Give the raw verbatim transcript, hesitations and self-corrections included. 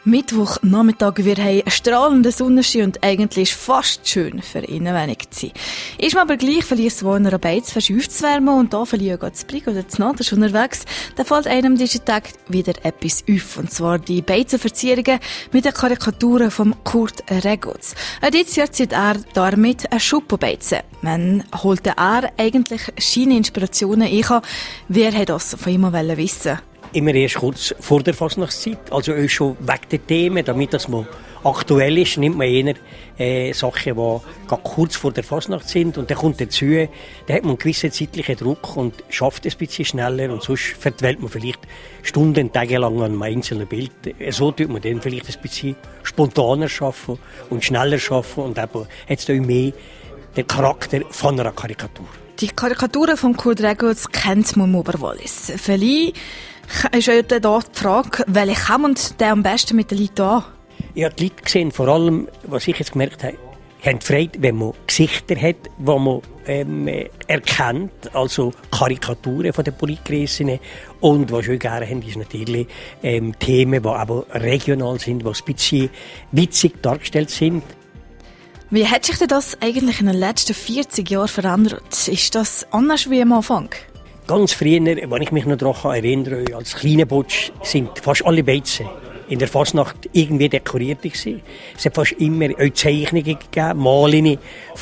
Mittwochnachmittag, wir haben einen strahlenden Sonnenschein und eigentlich ist es fast schön, für innenwenig zu sein. Ist man aber gleich, verliert es wohl ein Beiz verschüfft zu wärmen und da verliert das Blick oder das Naht ist unterwegs, dann fällt einem diesen Tag wieder etwas auf. Und zwar die Beizenverzierungen mit den Karikaturen von Kurt Regutz. Dieses Jahr zieht er damit einen Schuppenbeizen. Man holt er eigentlich seine Inspirationen ein. Wer hat das von ihm wissen? Immer erst kurz vor der Fasnachtszeit, also auch schon wegen der Themen, damit das mal aktuell ist, nimmt man eher äh, Sachen, die gerade kurz vor der Fasnacht sind und dann kommt dazu, dann hat man einen gewissen zeitlichen Druck und schafft es ein bisschen schneller und sonst verwählt man vielleicht Stunden, Tage lang an einem einzelnen Bild. So tut man dann vielleicht ein bisschen spontaner schaffen und schneller schaffen und eben hat es auch mehr den Charakter von einer Karikatur. Die Karikaturen von Kurt Regutz kennt man im Oberwallis. Vielleicht ist ja da die Frage, welche kommt der am besten mit den Leuten an? Ich habe die Leute gesehen, vor allem, was ich jetzt gemerkt habe, haben Freude, wenn man Gesichter hat, die man ähm, erkennt, also Karikaturen von den Politgräsinnen. Und was ich auch gerne haben, ist natürlich ähm, Themen, die aber regional sind, die ein bisschen witzig dargestellt sind. Wie hat sich denn das eigentlich in den letzten vierzig Jahren verändert? Ist das anders wie am Anfang? Ganz früher, wenn ich mich noch daran erinnere, als kleiner Butsch sind fast alle Beizen in der Fasnacht irgendwie dekoriert gewesen. Es hat fast immer auch Zeichnungen gegeben, Malungen